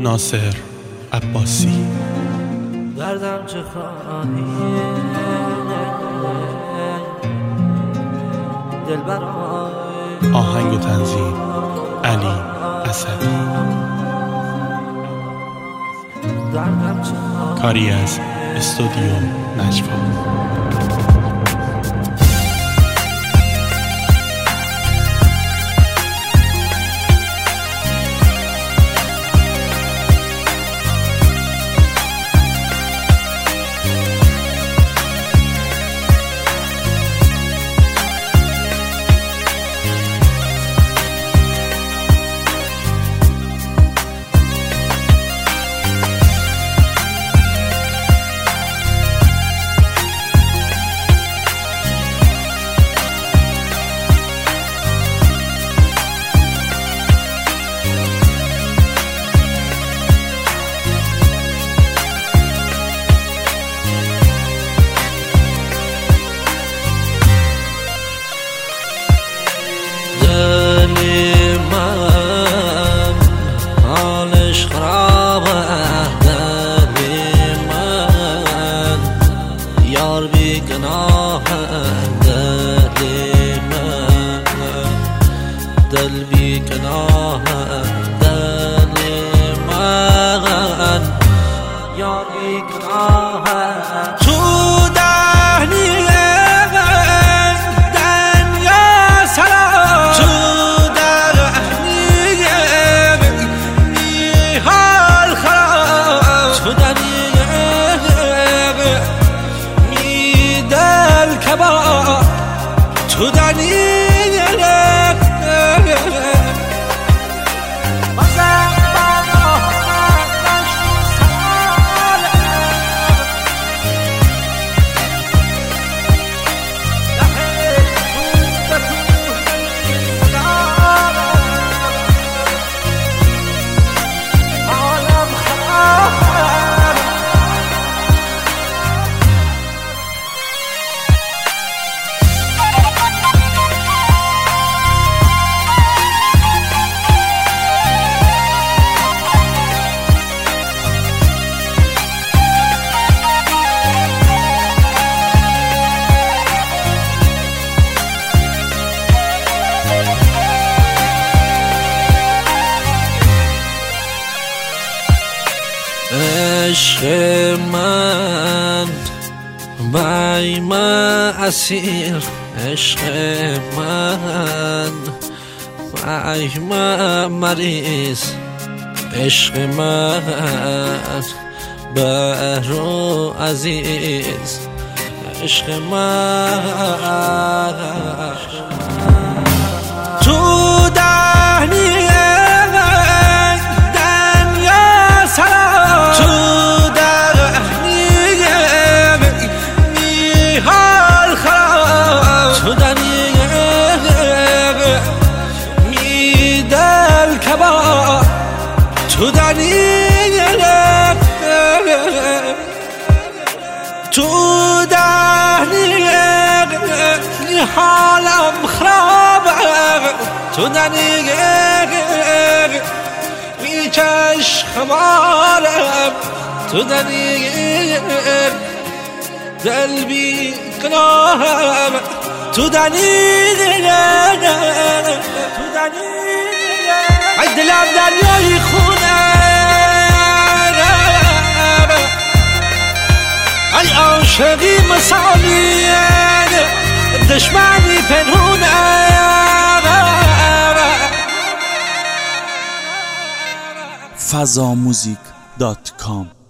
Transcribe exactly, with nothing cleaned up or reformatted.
ناصر عباسی. دردم چه خواهی دلبرای. آهنگ و تنظیم علی اسدی. دردم چه خواهی کاری از استودیو نجوا. دل بی گناه دل من یار بی گناه تو دهنی دنیا سلام تو دهنی بی حال خراب تو دهنی می دل کباب تو دهنی عشق من بایم اسیر عشق من بایم مریض عشق من برو عزیز عشق من تو دهنی تو دنی تو دهنی حالم خراب تو دنی میکش خمارم تو دنی دل بی گناهم تو دنی تو دنی ای دلم دریای خونه ای عاشقی مثالی دشمنی پنهونه فضا موزیک دات کام